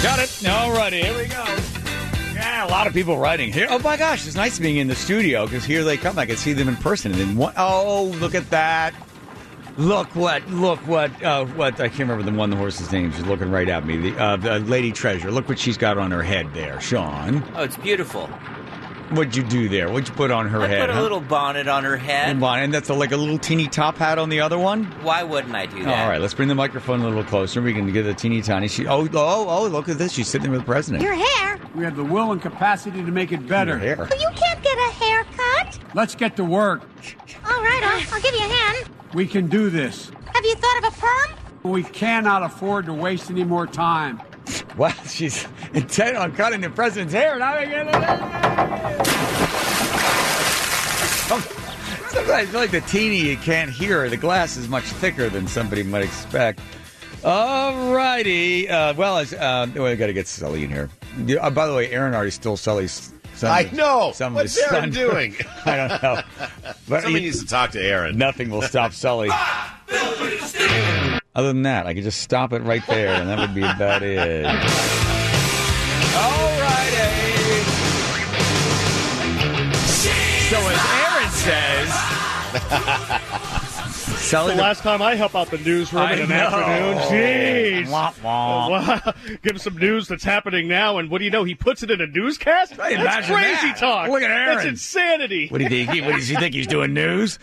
Got it. All righty, here we go. Yeah, a lot of people writing here. Oh my gosh, it's nice being in the studio because here they come. I can see them in person. And then oh, look at that. Look what, I can't remember the horse's name. She's looking right at me. The Lady Treasure. Look what she's got on her head there, Sean. Oh, it's beautiful. What'd you do there? What'd you put on her head? I put a little bonnet on her head. And that's like a little teeny top hat on the other one? Why wouldn't I do that? All right, let's bring the microphone a little closer. We can get a teeny tiny. Oh, look at this. She's sitting there with the president. Your hair. We have the will and capacity to make it better. Your hair. But you can't get a haircut. Let's get to work. All right, I'll give you a hand. We can do this. Have you thought of a perm? We cannot afford to waste any more time. Well, she's intent on cutting the president's hair. Sometimes I feel like the teeny you can't hear. The glass is much thicker than somebody might expect. All righty. We got to get Sully in here. By the way, Aaron already stole Sully's. I know. What's Aaron doing? I don't know. But Somebody needs to talk to Aaron. Nothing will stop Sully. Other than that, I could just stop it right there, and that would be about it. All righty. So as Aaron says... The last time I help out the newsroom in an afternoon. Jeez. Give him some news that's happening now, and what do you know? He puts it in a newscast? That's crazy talk. Look at Aaron. That's insanity. What do you think? What does he think he's doing news?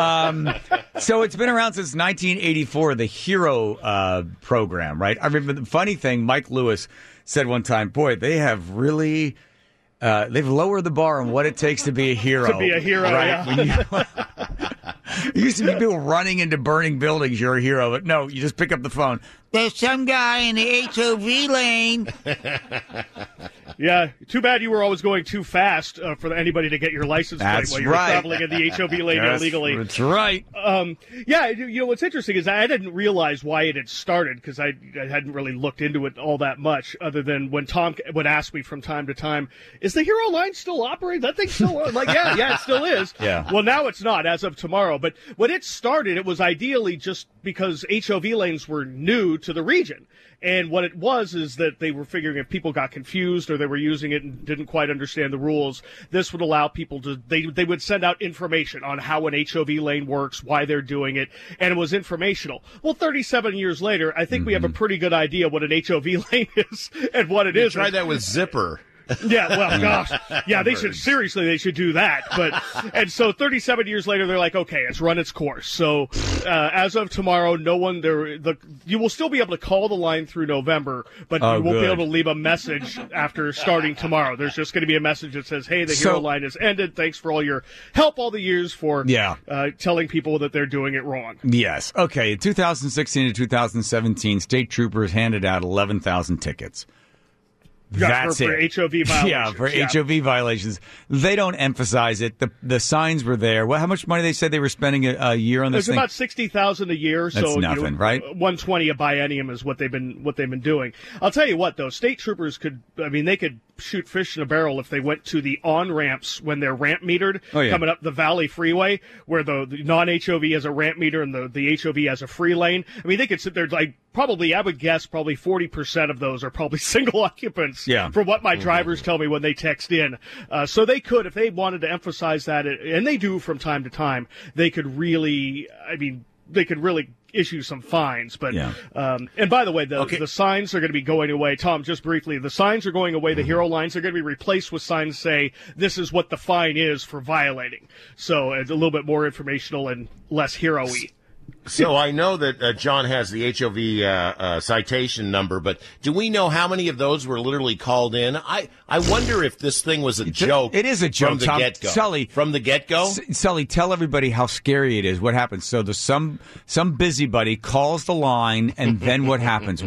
So it's been around since 1984, the Hero program, right? I remember the funny thing, Mike Lewis said one time, boy, they have really... they've lowered the bar on what it takes to be a hero. To be a hero, right? yeah. It used to be people running into burning buildings, you're a hero. But no, you just pick up the phone. There's some guy in the HOV lane. Yeah, too bad you were always going too fast for anybody to get your license plate while you were traveling in the HOV lane illegally. That's right. Yeah, what's interesting is I didn't realize why it had started because I hadn't really looked into it all that much other than when Tom would ask me from time to time, is the Hero line still operating? That thing still on? Like, yeah, it still is. Yeah. Well, now it's not as of tomorrow. But when it started, it was ideally just because HOV lanes were new to the region. And what it was is that they were figuring if people got confused or they were using it and didn't quite understand the rules, this would allow people to, they would send out information on how an HOV lane works, why they're doing it, and it was informational. Well, 37 years later, I think we have a pretty good idea what an HOV lane is and what it is. Try that with Zipper. Yeah, well, gosh. Yeah, they should do that. And so 37 years later, they're like, okay, it's run its course. So as of tomorrow, you will still be able to call the line through November, but you won't be able to leave a message after starting tomorrow. There's just going to be a message that says, hey, the Hero line has ended. Thanks for all your help all the years for telling people that they're doing it wrong. Yes. Okay, 2016 to 2017, state troopers handed out 11,000 tickets. That's for HOV violations. Yeah, for HOV violations. They don't emphasize it. The signs were there. Well, how much money they said they were spending a year on this thing? It's about $60,000 a year. That's so nothing, right? $120 a biennium is what they've been doing. I'll tell you what, though, state troopers they could shoot fish in a barrel if they went to the on-ramps when they're ramp metered coming up the Valley Freeway, where the non-HOV has a ramp meter and the HOV has a free lane. I mean, they could sit there I would guess 40% of those are probably single occupants from what my drivers tell me when they text in. So they could, if they wanted to emphasize that, and they do from time to time, they could really issue some fines. But and by the way, the signs are going to be going away. Tom, just briefly, the signs are going away. The Hero lines are going to be replaced with signs say, this is what the fine is for violating. So it's a little bit more informational and less hero-y. So I know that John has the HOV citation number, but do we know how many of those were literally called in? I wonder if this thing was a joke. It is a joke, from the Tom. get-go. Sully, from the get-go? Sully, tell everybody how scary it is. What happens? So there's some busybody calls the line, and then what happens?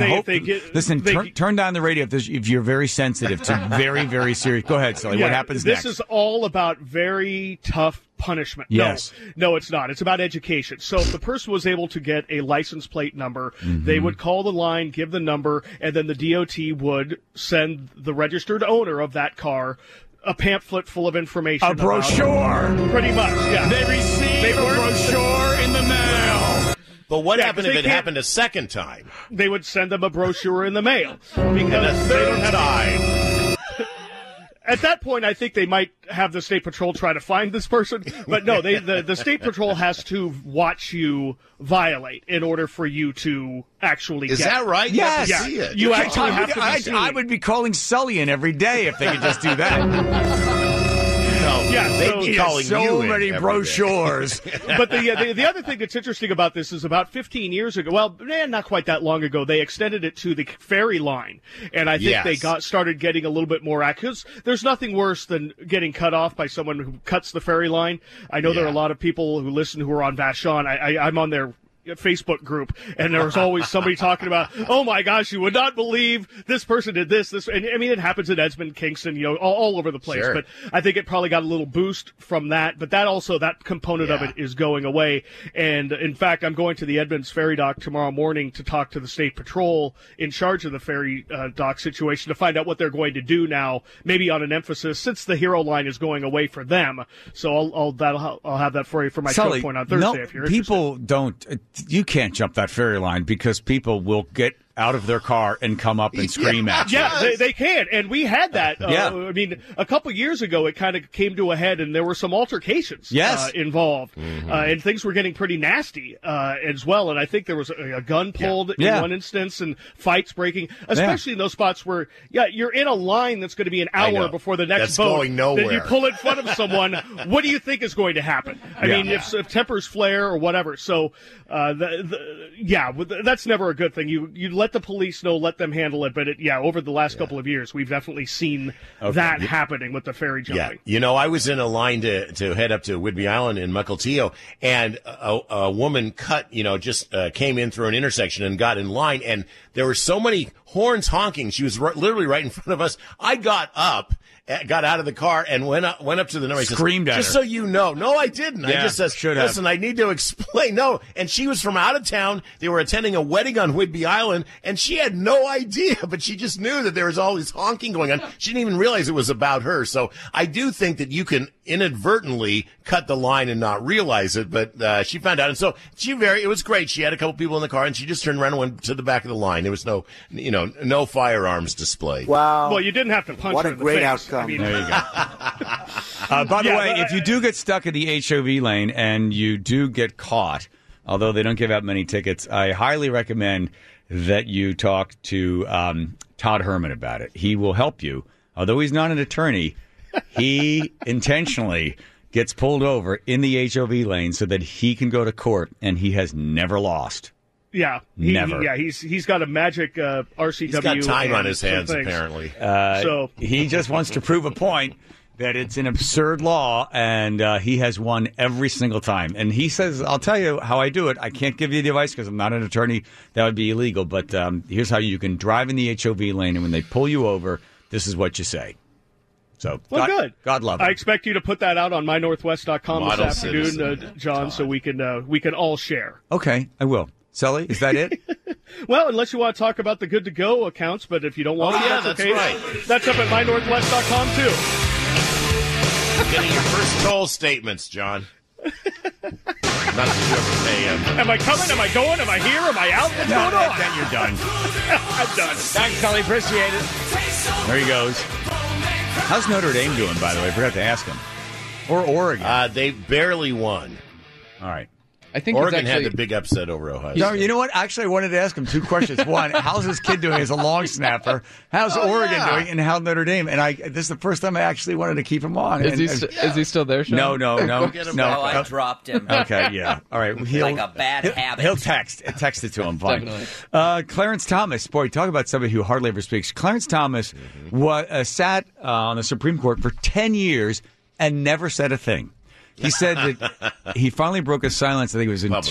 Turn down the radio if you're very sensitive to very, very serious. Go ahead, Sully. What happens next? This is all about very tough punishment. Yes. No, it's not. It's about education. So if the person was able to get a license plate number, they would call the line, give the number, and then the DOT would send the registered owner of that car a pamphlet full of information. A brochure. Pretty much, yeah. They received a brochure in the mail. But what happened if it happened a second time? They would send them a brochure in the mail. Because they don't have time. At that point, I think they might have the State Patrol try to find this person. But no, the State Patrol has to watch you violate in order for you to actually Is get that right? Yes. You have to see it. You actually have to be seen. I would be calling Sully in every day if they could just do that. They'd be calling so you in many every brochures. But the other thing that's interesting about this is about 15 years ago, well, not quite that long ago, they extended it to the ferry line. And I think they started getting a little bit more accurate. There's nothing worse than getting cut off by someone who cuts the ferry line. I know there are a lot of people who listen who are on Vashon. I'm on their Facebook group, and there was always somebody talking about, oh my gosh, you would not believe this person did this, and I mean, it happens in Edmond, Kingston, all over the place, but I think it probably got a little boost from that, but that component of it is going away, and in fact, I'm going to the Edmonds ferry dock tomorrow morning to talk to the State Patrol in charge of the ferry dock situation to find out what they're going to do now, maybe on an emphasis, since the Hero line is going away for them, so I'll have that for you for my show point on Thursday if you're interested. People don't... You can't jump that ferry line because people will get out of their car and come up and scream at you. Yeah, they can. And we had that. I mean, a couple years ago, it kind of came to a head, and there were some altercations involved. Mm-hmm. And things were getting pretty nasty as well. And I think there was a gun pulled in one instance and fights breaking, especially in those spots where, you're in a line that's going to be an hour before the next boat. Going nowhere. Then you pull in front of someone. What do you think is going to happen? I mean, if tempers flare or whatever. So, that's never a good thing. You let the police know, let them handle it. But over the last couple of years, we've definitely seen that happening with the ferry jumping. Yeah, I was in a line to head up to Whidbey Island in Mukilteo, and a woman just came in through an intersection and got in line, and there were so many horns honking. She was literally right in front of us. I got up, got out of the car, and went up to the number. Screamed at her. Just so you know. No, I didn't. I just said, listen, I need to explain. No, and she was from out of town. They were attending a wedding on Whidbey Island, and she had no idea, but she just knew that there was all this honking going on. She didn't even realize it was about her. So I do think that you can inadvertently cut the line and not realize it, but she found out. And so it was great. She had a couple people in the car, and she just turned around and went to the back of the line. There was no firearms displayed. Wow. Well, you didn't have to punch what her a in the great face. outcome. I mean, there you go. By the way, if you do get stuck in the HOV lane and you do get caught, although they don't give out many tickets, I highly recommend that you talk to Todd Herman about it. He will help you. Although he's not an attorney, he intentionally gets pulled over in the HOV lane so that he can go to court, and he has never lost. Yeah, never. He's got a magic RCW. He's got time on his hands, apparently. So he just wants to prove a point that it's an absurd law, and he has won every single time. And he says, I'll tell you how I do it. I can't give you the advice because I'm not an attorney. That would be illegal. But here's how you can drive in the HOV lane, and when they pull you over, this is what you say. So, good. God love him. I expect you to put that out on mynorthwest.com this afternoon, John, so we can all share. Okay, I will. Sully, is that it? Well, unless you want to talk about the Good to Go accounts, but if you don't want to, that's okay. Right. That's up at mynorthwest.com, too. Getting your first toll statements, John. Not that you ever pay him. Am I coming? Am I going? Am I here? Am I out? What's going on? Then you're done. I'm done. Thanks, Sully. Appreciate it. There he goes. How's Notre Dame doing, by the way? I forgot to ask him. Or Oregon. They barely won. All right. I think Oregon had the big upset over Ohio State. No, you know what? Actually, I wanted to ask him two questions. One, how's this kid doing as a long snapper? How's Oregon doing? And how's Notre Dame? And this is the first time I actually wanted to keep him on. Is he still there, Sean? No. I dropped him. Okay, yeah. All right. Like a bad habit. He'll text it to him. Fine. Definitely. Clarence Thomas. Boy, talk about somebody who hardly ever speaks. Clarence Thomas sat on the Supreme Court for 10 years and never said a thing. He said that he finally broke his silence. I think it was in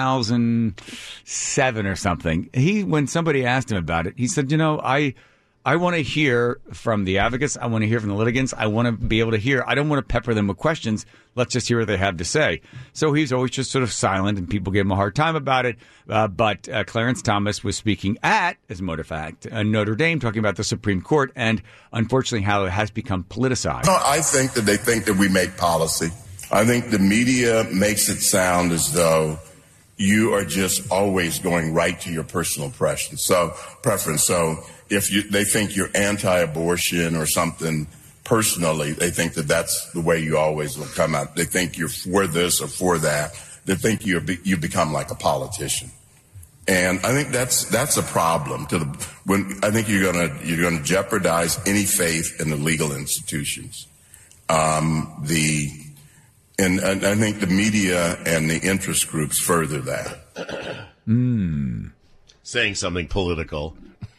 2007 or something. When somebody asked him about it, he said, I want to hear from the advocates. I want to hear from the litigants. I want to be able to hear. I don't want to pepper them with questions. Let's just hear what they have to say. So he's always just sort of silent, and people give him a hard time about it. But Clarence Thomas was speaking at, as a matter of fact, Notre Dame, talking about the Supreme Court and, unfortunately, how it has become politicized. I think that they think that we make policy. I think the media makes it sound as though, you are just always going right to your personal preference. So if they think you're anti-abortion or something personally, they think that that's the way you always will come out. They think you're for this or for that. They think you become like a politician. And I think that's a problem I think you're gonna jeopardize any faith in the legal institutions. And I think the media and the interest groups further that. Saying something political.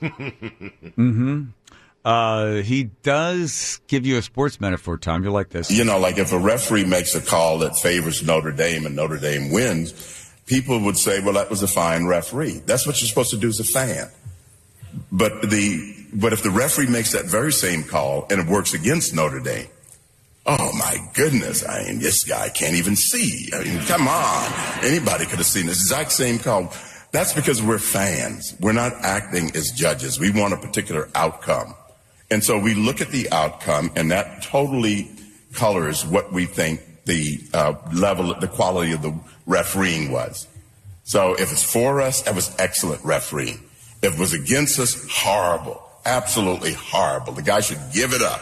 He does give you a sports metaphor, Tom. You like this. Like if a referee makes a call that favors Notre Dame and Notre Dame wins, people would say, well, that was a fine referee. That's what you're supposed to do as a fan. But if the referee makes that very same call and it works against Notre Dame, oh, my goodness. I mean, this guy can't even see. I mean, come on. Anybody could have seen this exact same call. That's because we're fans. We're not acting as judges. We want a particular outcome. And so we look at the outcome, and that totally colors what we think the the quality of the refereeing was. So if it's for us, that was excellent refereeing. If it was against us, horrible. Absolutely horrible. The guy should give it up.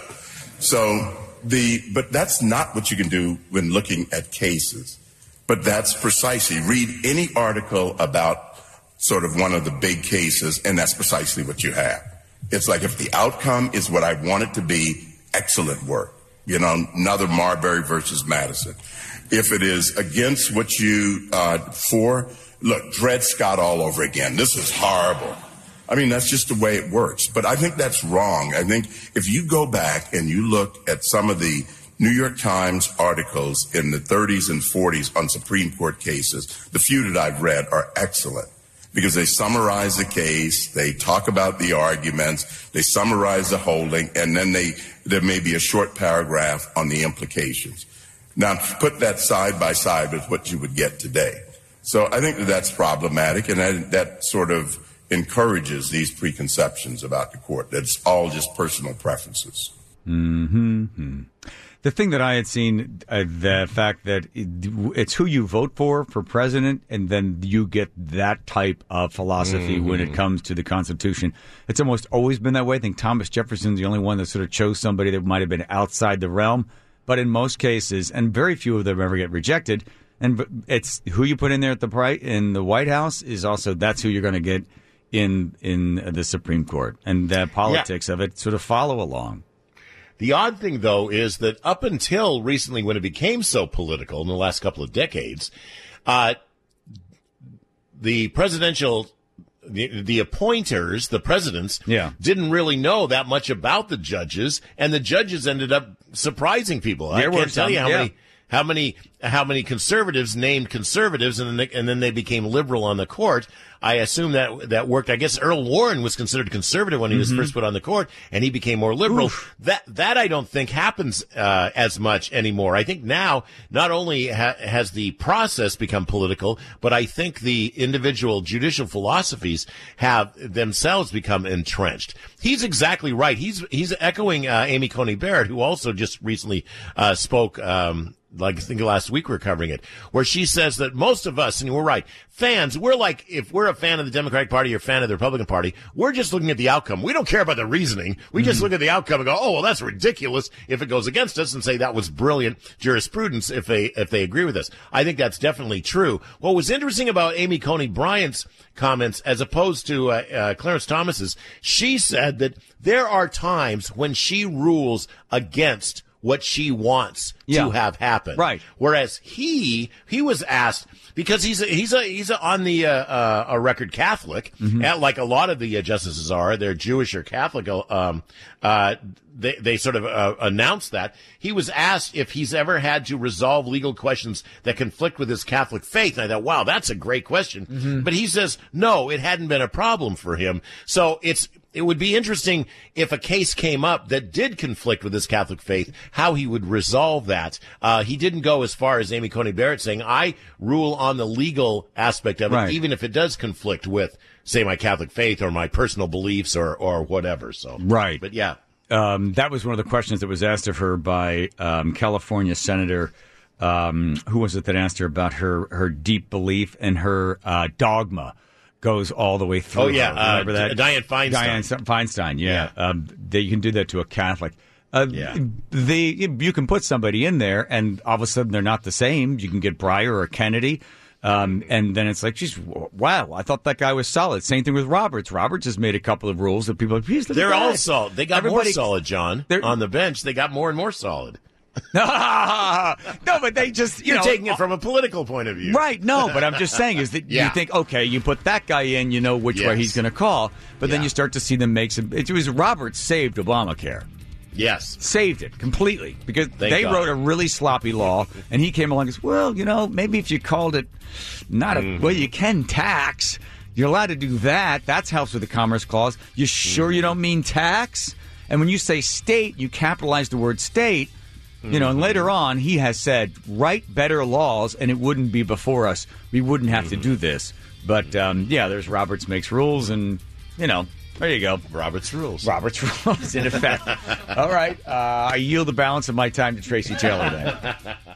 But that's not what you can do when looking at cases. But that's precisely, read any article about sort of one of the big cases, and that's precisely what you have. It's like if the outcome is what I want it to be, excellent work. Another Marbury versus Madison. If it is against what you look, Dred Scott all over again. This is horrible. I mean, that's just the way it works. But I think that's wrong. I think if you go back and you look at some of the New York Times articles in the 30s and 40s on Supreme Court cases, the few that I've read are excellent because they summarize the case, they talk about the arguments, they summarize the holding, and then there may be a short paragraph on the implications. Now, put that side by side with what you would get today. So I think that's problematic, and that sort of encourages these preconceptions about the court. That's all just personal preferences. Mm-hmm. The thing that I had seen, the fact that it's who you vote for president, and then you get that type of philosophy when it comes to the Constitution. It's almost always been that way. I think Thomas Jefferson's the only one that sort of chose somebody that might have been outside the realm. But in most cases, and very few of them ever get rejected, and it's who you put in there in the White House is also, that's who you're going to get in the Supreme Court. And the politics of it sort of follow along. The odd thing, though, is that up until recently, when it became so political in the last couple of decades, the appointers, the presidents, didn't really know that much about the judges, and the judges ended up surprising people. I can't tell you how many conservatives named conservatives, and then they became liberal on the court. I assume that worked. I guess Earl Warren was considered conservative when he was first put on the court, and he became more liberal. Oof. That I don't think happens as much anymore. I think now not only has the process become political, but I think the individual judicial philosophies have themselves become entrenched. He's exactly right. He's echoing Amy Coney Barrett, who also just recently spoke. Like I think last week we were covering it, where she says that most of us, and we're right, fans, we're like, if we're a fan of the Democratic Party or a fan of the Republican Party, we're just looking at the outcome. We don't care about the reasoning. We just look at the outcome and go, oh, well, that's ridiculous if it goes against us, and say that was brilliant jurisprudence if they agree with us. I think that's definitely true. What was interesting about Amy Coney Bryant's comments as opposed to Clarence Thomas's, she said that there are times when she rules against what she wants to have happen. Right. Whereas he was asked, because he's on the a record Catholic, like a lot of the justices are. They're Jewish or Catholic. They sort of announced that. He was asked if he's ever had to resolve legal questions that conflict with his Catholic faith. And I thought, wow, that's a great question. But he says, no, it hadn't been a problem for him. So it would be interesting if a case came up that did conflict with his Catholic faith, how he would resolve that. He didn't go as far as Amy Coney Barrett saying, I rule on the legal aspect of it, even if it does conflict with, say, my Catholic faith or my personal beliefs or whatever. So, right. But yeah. That was one of the questions that was asked of her by California Senator who was it that asked her about her deep belief and her dogma goes all the way through. Oh, yeah. Remember that? Dianne Feinstein. Dianne Feinstein, yeah. You can do that to a Catholic. You can put somebody in there, and all of a sudden they're not the same. You can get Breyer or Kennedy. And then it's like, geez, wow, I thought that guy was solid. Same thing with Roberts. Roberts has made a couple of rules that people are like, they're all solid. They got more solid, John. On the bench, they got more and more solid. No, but they just, You're taking it from a political point of view. Right, no, but I'm just saying is that you think, okay, you put that guy in, you know which way he's going to call, but then you start to see them make some. It was Roberts saved Obamacare. Yes. Saved it completely because Thank God. wrote a really sloppy law, and he came along and said, well, maybe if you called it you can tax, you're allowed to do that. That helps with the Commerce Clause. You sure you don't mean tax? And when you say state, you capitalize the word state. And later on, he has said, write better laws, and it wouldn't be before us. We wouldn't have to do this. But, there's Roberts makes rules, and, there you go. Roberts rules. Roberts rules, in effect. All right. I yield the balance of my time to Tracy Taylor then.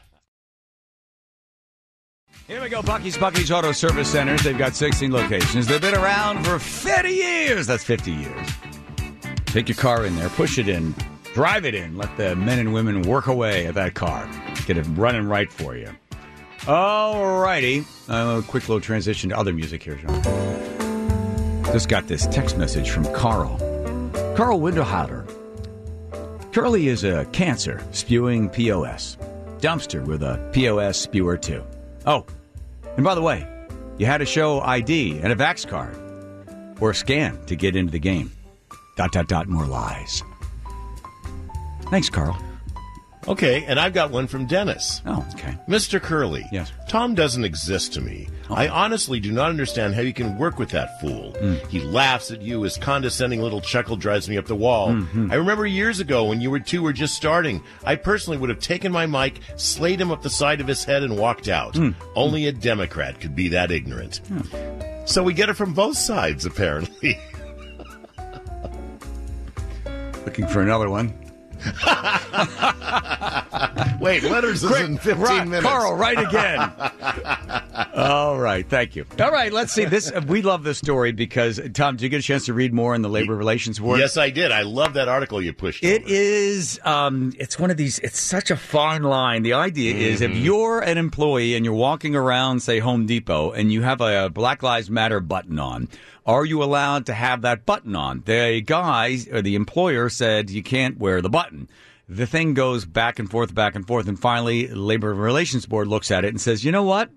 Here we go, Bucky's Auto Service Centers. They've got 16 locations. They've been around for 50 years. That's 50 years. Take your car in there, push it in. Drive it in. Let the men and women work away at that car. Get it running right for you. All righty. A quick little transition to other music here, John. Just got this text message from Carl. Carl Winterhalter. Curly is a cancer spewing POS. Dumpster with a POS spewer, too. Oh, and by the way, you had to show ID and a Vax card or a scan to get into the game. ... More lies. Thanks, Carl. Okay, and I've got one from Dennis. Oh, okay. Mr. Curly. Yes. Tom doesn't exist to me. Oh. I honestly do not understand how you can work with that fool. He laughs at you. His condescending little chuckle drives me up the wall. Mm-hmm. I remember years ago when you two were just starting, I personally would have taken my mic, slayed him up the side of his head, and walked out. Only a Democrat could be that ignorant. So we get it from both sides, apparently. Looking for another one. Wait, letters is in 15 minutes. Carl, write again. All right, thank you. All right, let's see. We love this story because, Tom, did you get a chance to read more in the Labor Relations Board? Yes, I did. I love that article you pushed. It is, it's one of these, it's such a fine line. The idea is if you're an employee and you're walking around, say, Home Depot, and you have a Black Lives Matter button on, are you allowed to have that button on? The guy, or the employer, said you can't wear the button. The thing goes back and forth, and finally, Labor Relations Board looks at it and says, you know what?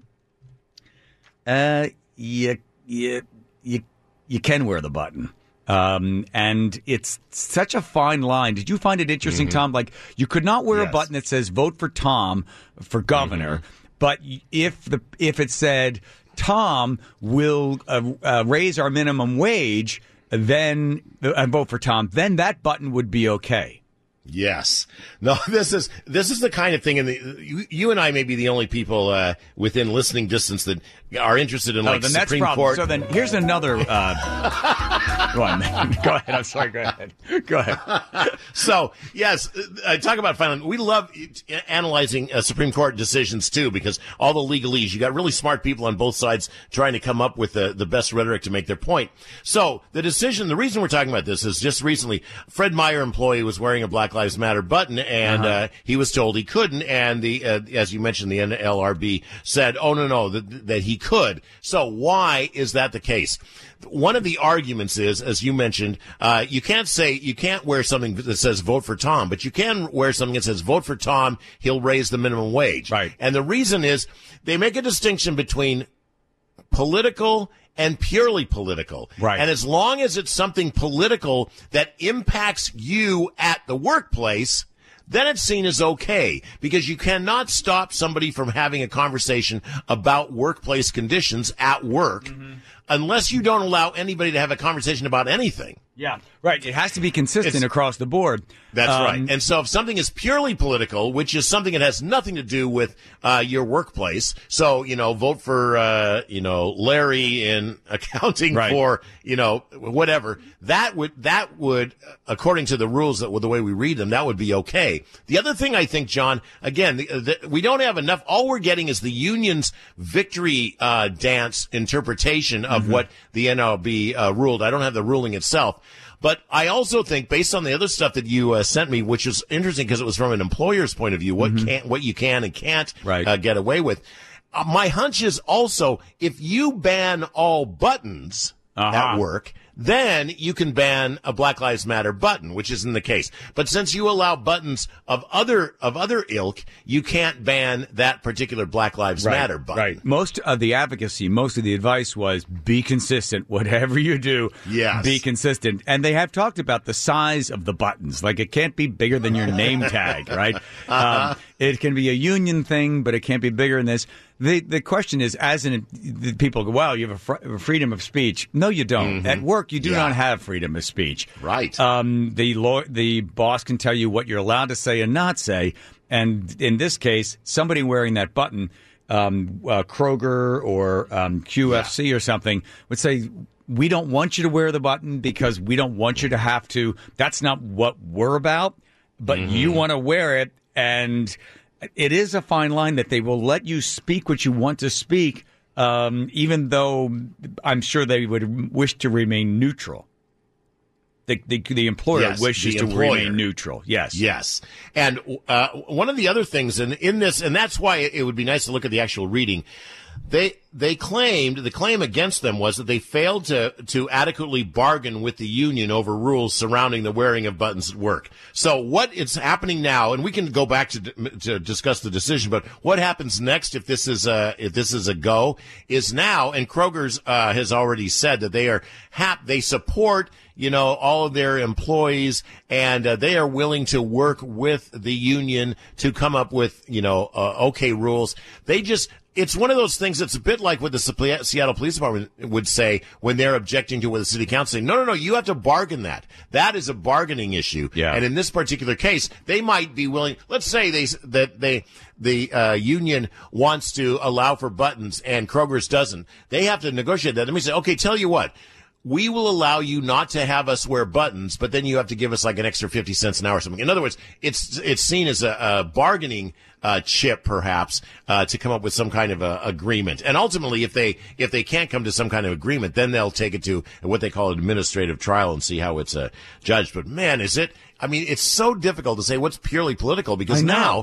You can wear the button. And it's such a fine line. Did you find it interesting, Tom? Like, you could not wear a button that says vote for Tom for governor, but if it said Tom will raise our minimum wage, then vote for Tom, then that button would be okay. Yes. No, this is the kind of thing, and you and I may be the only people within listening distance that are interested in then Supreme that's Court. So then here's another. Go on, man. Go ahead. I'm sorry. Go ahead. So yes, talk about filing. We love analyzing Supreme Court decisions too, because all the legalese. You got really smart people on both sides trying to come up with the best rhetoric to make their point. So the decision. The reason we're talking about this is just recently, Fred Meyer employee was wearing a Black Lives Matter button, and he was told he couldn't. And the as you mentioned, the NLRB said, "Oh no, that he could." So why is that the case? One of the arguments is, as you mentioned, you can't wear something that says vote for Tom, but you can wear something that says vote for Tom, he'll raise the minimum wage. Right. And the reason is they make a distinction between political and purely political. Right. And as long as it's something political that impacts you at the workplace, then it's seen as okay, because you cannot stop somebody from having a conversation about workplace conditions at work unless you don't allow anybody to have a conversation about anything. Yeah, right. It has to be consistent across the board. That's right. And so if something is purely political, which is something that has nothing to do with your workplace, so, vote for, Larry in accounting for, whatever, that would, according to the rules, the way we read them, that would be okay. The other thing I think, John, again, we don't have enough. All we're getting is the union's victory dance interpretation of what the NLRB ruled. I don't have the ruling itself. But I also think, based on the other stuff that you sent me, which is interesting because it was from an employer's point of view, what you can and can't get away with. My hunch is also, if you ban all buttons at work, then you can ban a Black Lives Matter button, which isn't the case. But since you allow buttons of other ilk, you can't ban that particular Black Lives Matter button. Right. Most of the advocacy, most of the advice was be consistent. Whatever you do, be consistent. And they have talked about the size of the buttons. Like, it can't be bigger than your name tag, right? It can be a union thing, but it can't be bigger than this. The question is, people go, well, you have a freedom of speech. No, you don't. At work, you do not have freedom of speech. Right. The boss can tell you what you're allowed to say and not say. And in this case, somebody wearing that button, Kroger or QFC or something, would say, we don't want you to wear the button because we don't want you to have to. That's not what we're about. But you want to wear it, and it is a fine line that they will let you speak what you want to speak, even though I'm sure they would wish to remain neutral. The employer wishes to remain neutral. Yes. And one of the other things in this, and that's why it would be nice to look at the actual reading. They claimed, the claim against them was that they failed to adequately bargain with the union over rules surrounding the wearing of buttons at work. So what is happening now, and we can go back to discuss the decision, but what happens next if this is a go is now, and Kroger's has already said that they support all of their employees, and they are willing to work with the union to come up with, okay rules. It's one of those things that's a bit like what the Seattle Police Department would say when they're objecting to what the city council say. No, you have to bargain that. That is a bargaining issue. Yeah. And in this particular case, they might be willing, let's say the union wants to allow for buttons and Kroger's doesn't. They have to negotiate that. Let me say, okay, tell you what. We will allow you not to have us wear buttons, but then you have to give us like an extra 50 cents an hour or something. In other words, it's seen as a bargaining chip, perhaps, to come up with some kind of agreement. And ultimately, if they can't come to some kind of agreement, then they'll take it to what they call an administrative trial and see how it's judged. But man, it's so difficult to say what's purely political because now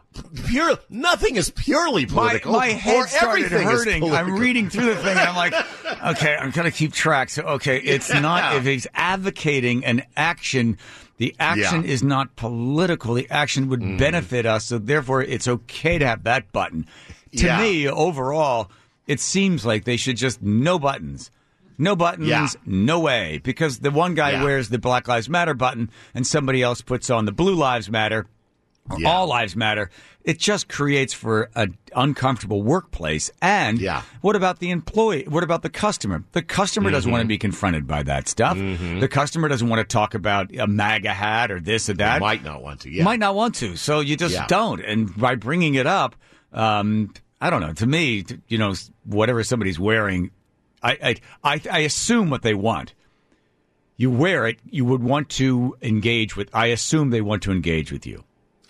nothing is purely political. My head started hurting. I'm reading through the thing, and I'm like, okay, I'm going to keep track. So, okay, it's not, if he's advocating an action, the action is not political. The action would benefit us, so therefore it's okay to have that button. To me, overall, it seems like they should just no buttons. No buttons, no way. Because the one guy wears the Black Lives Matter button, and somebody else puts on the Blue Lives Matter. All lives matter. It just creates for an uncomfortable workplace. And what about the employee? What about the customer? The customer doesn't want to be confronted by that stuff. The customer doesn't want to talk about a MAGA hat or this or that. They might not want to. Might not want to. So you just don't. And by bringing it up, I don't know. To me, whatever somebody's wearing, I assume what they want. You wear it, you would want to engage with. I assume they want to engage with you.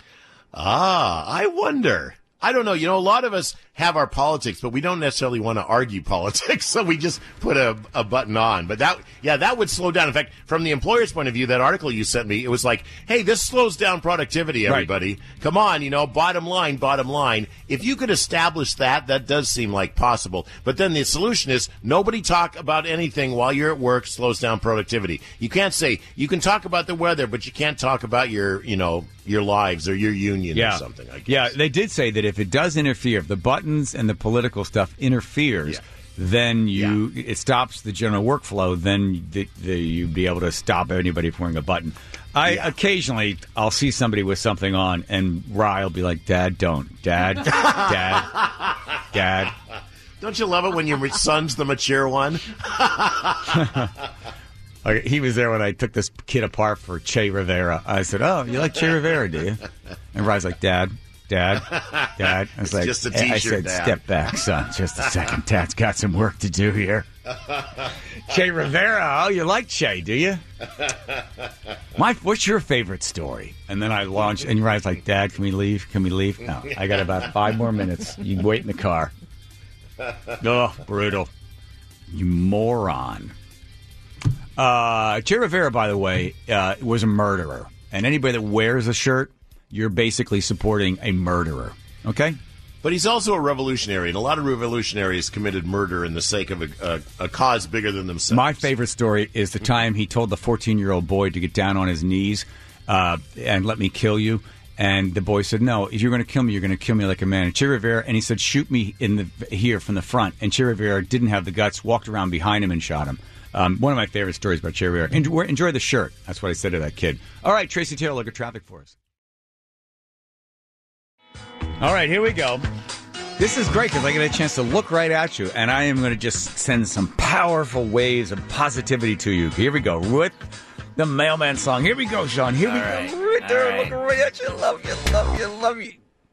I wonder. I don't know. A lot of us have our politics, but we don't necessarily want to argue politics, so we just put a button on. But that would slow down. In fact, from the employer's point of view, that article you sent me, it was like, hey, this slows down productivity, everybody. Right. Come on, bottom line. If you could establish that does seem like possible. But then the solution is nobody talk about anything while you're at work slows down productivity. You can't say, you can talk about the weather, but you can't talk about your lives or your union or something, I guess. Yeah, they did say that if it does interfere, if the buttons and the political stuff interferes, then it stops the general workflow, then you'd be able to stop anybody from wearing a button. Occasionally, I'll see somebody with something on, and Rye will be like, Dad, don't. Dad. Don't you love it when your son's the mature one? He was there when I took this kid apart for Che Rivera. I said, "Oh, you like Che Rivera, do you?" And Ryan's like, "Dad." I was like, just a T-shirt, I said, Dad. "Step back, son. Just a second. Dad's got some work to do here." Che Rivera. Oh, you like Che, do you? What's your favorite story? And then I launched, and Ryan's like, "Dad, can we leave? Can we leave?" No, I got about 5 more minutes. You wait in the car. Oh, brutal. You moron. Che Rivera, by the way, was a murderer. And anybody that wears a shirt, you're basically supporting a murderer. Okay? But he's also a revolutionary, and a lot of revolutionaries committed murder in the sake of a cause bigger than themselves. My favorite story is the time he told the 14-year-old boy to get down on his knees and let me kill you. And the boy said, "No, if you're going to kill me, you're going to kill me like a man." And Che Rivera, and he said, "Shoot me here from the front." And Che Rivera didn't have the guts, walked around behind him and shot him. One of my favorite stories about Che Rivera. Enjoy the shirt. That's what I said to that kid. All right, Tracy Taylor, look at traffic for us. All right, here we go. This is great because I get a chance to look right at you, and I am going to just send some powerful waves of positivity to you. Here we go with the mailman song. Here we go, Sean. Here we go. Right there, looking right at you. Love you.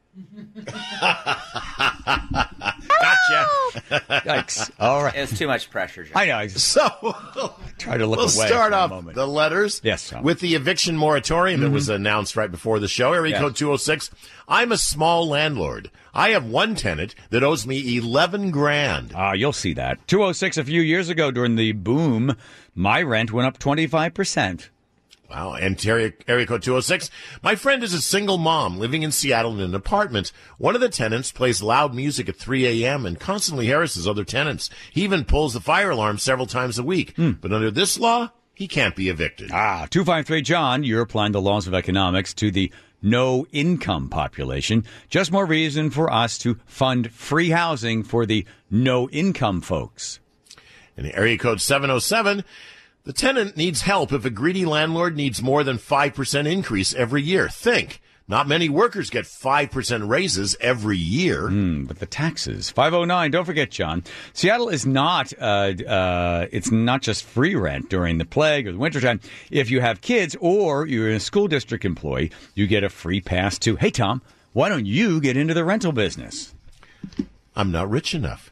Gotcha. Yikes. All right. It's too much pressure, John. I know. So try to look we'll away. Start for off a moment. the letters with the eviction moratorium that was announced right before the show. Area code 206. I'm a small landlord. I have one tenant that owes me $11,000. You'll see that. 206. A few years ago during the boom, my rent went up 25%. Wow. And area code 206. My friend is a single mom living in Seattle in an apartment. One of the tenants plays loud music at 3 a.m. and constantly harasses other tenants. He even pulls the fire alarm several times a week. But under this law, he can't be evicted. 253 John, you're applying the laws of economics to the no-income population. Just more reason for us to fund free housing for the no-income folks. In area code 707, the tenant needs help if a greedy landlord needs more than 5% increase every year. Think. Not many workers get 5% raises every year. But the taxes. 509, don't forget, John. Seattle is not, it's not just free rent during the plague or the wintertime. If you have kids or you're a school district employee, you get a free pass to, hey, Tom, why don't you get into the rental business? I'm not rich enough.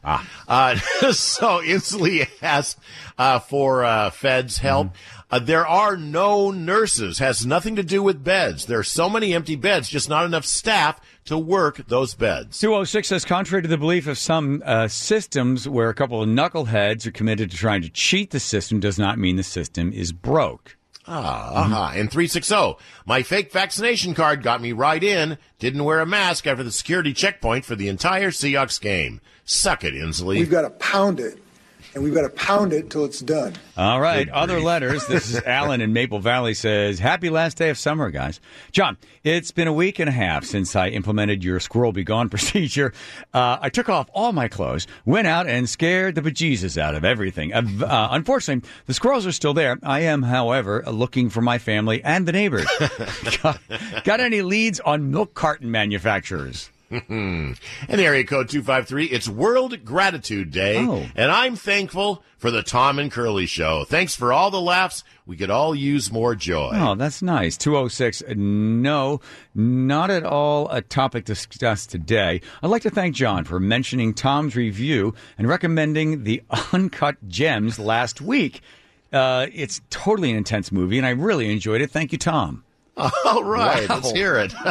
So Inslee asked for Fed's help. There are no nurses. Has nothing to do with beds. There are so many empty beds, just not enough staff to work those beds. 206 says, contrary to the belief of some systems where a couple of knuckleheads are committed to trying to cheat the system does not mean the system is broke. And 360, my fake vaccination card got me right in. Didn't wear a mask after the security checkpoint for the entire Seahawks game. Suck it, Inslee. We've got to pound it, and we've got to pound it till it's done. All right, other letters. This is Alan in Maple Valley says, happy last day of summer, guys. John, it's been a week and a half since I implemented your squirrel be gone procedure. I took off all my clothes, went out and scared the bejesus out of everything. Unfortunately, the squirrels are still there. I am, however, looking for my family and the neighbors. Got any leads on milk carton manufacturers? And area code 253, it's World Gratitude Day, and I'm thankful for the Tom and Curly Show. Thanks for all the laughs. We could all use more joy. Oh, that's nice. 206, no, not at all a topic discussed today. I'd like to thank John for mentioning Tom's review and recommending the Uncut Gems last week. It's totally an intense movie, and I really enjoyed it. Thank you, Tom. All right, Wow. Let's hear it.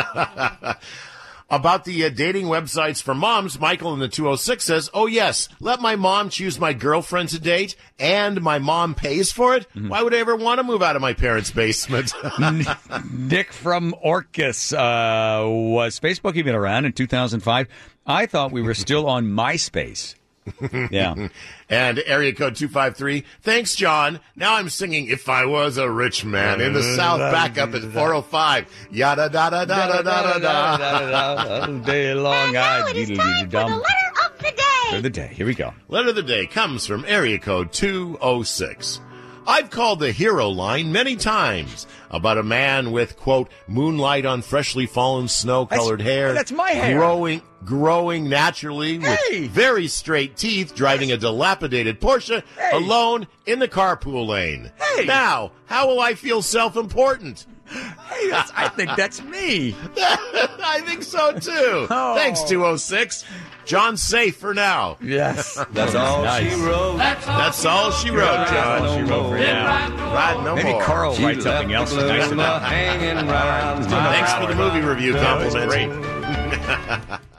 About the dating websites for moms, Michael in the 206 says, oh, yes, let my mom choose my girlfriend to date, and my mom pays for it? Why would I ever want to move out of my parents' basement? Nick from Orcus, was Facebook even around in 2005? I thought we were still on MySpace. Yeah. And area code 253, thanks, John. Now I'm singing If I Was a Rich Man in the South backup at 405. Yada da da da da da da. All day long. Now it is time for the letter of the day. Letter of the day. Here we go. Letter of the day comes from area code 206. I've called the Hero line many times about a man with, quote, moonlight on freshly fallen snow-colored hair. That's my hair. Growing naturally with very straight teeth, driving a dilapidated Porsche alone in the carpool lane. Now, how will I feel self-important? I think that's me. I think so, too. Oh. Thanks, 206. John's safe for now. Yes. That's all she wrote. That's all she wrote, John. All she wrote for now. Ride no Maybe more. Carl will write something else nice about it. Thanks for the movie review compliment.